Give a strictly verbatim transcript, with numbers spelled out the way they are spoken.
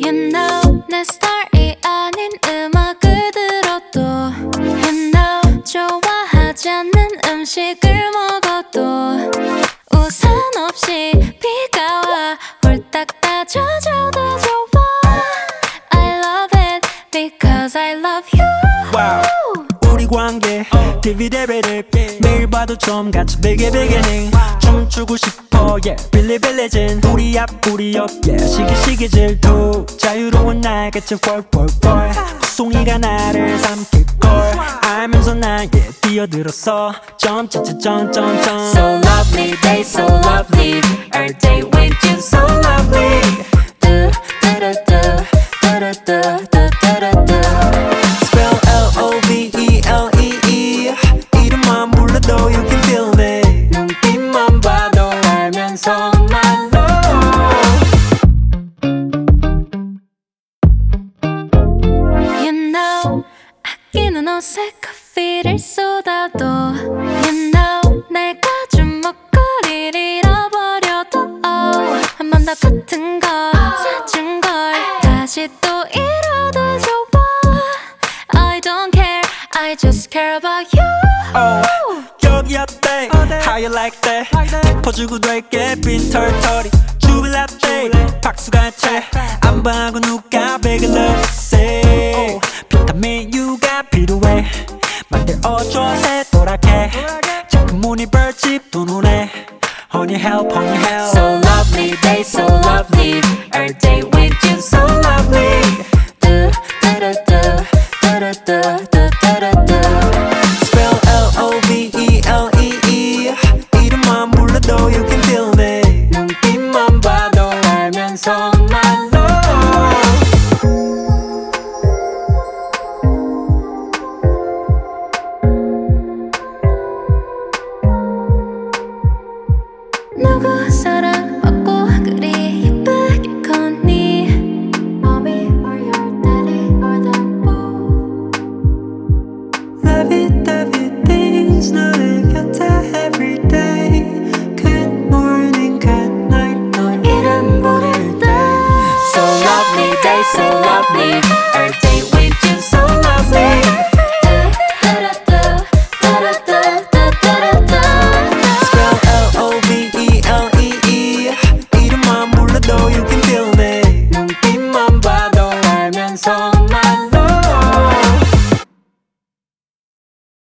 You know 내 스타일이 아닌 음악을 들어도 You know 좋아하지 않는 음식을 먹어도 우산 없이 비가 와 홀딱 다 젖어도 좋아 I love it because I love you wow. 우리 관계 디비데비를 매일 봐도 좀 같이 비기비기닝 춤추고 싶어 yeah 빌리빌리진 우리 앞 우리 옆 yeah 시기시기 질투 자유로운 날같이 펄펄펄 송이가 나를 삼킬걸 알면서 나에게 뛰어들었어 점점점점점 So lovely day so lovely Our day with you so lovely Do do do do do do do do do Spell L O V E L E E 이름만 불러도 you can feel it 눈빛만 봐도 알면서 말로 You know 아끼는 옷에 커피를 쏟아도 You know 내가 준 목걸이를 잃어버려도 oh, 한 번 더 같은 걸 사준 걸 다시 또 잃어도 좋아 I don't care I just care about you oh, 여기 어때 How you like that 짚어주고 될게 빈 털털이 주빌라떼 박수가 채안 봐고 누가 베글 love say 비타민 U가 필요해 만들 어줘 새도랗게 작은 무늬 벌집 두 눈에 Honey help honey help So lovely day so lovely Our day with you so lovely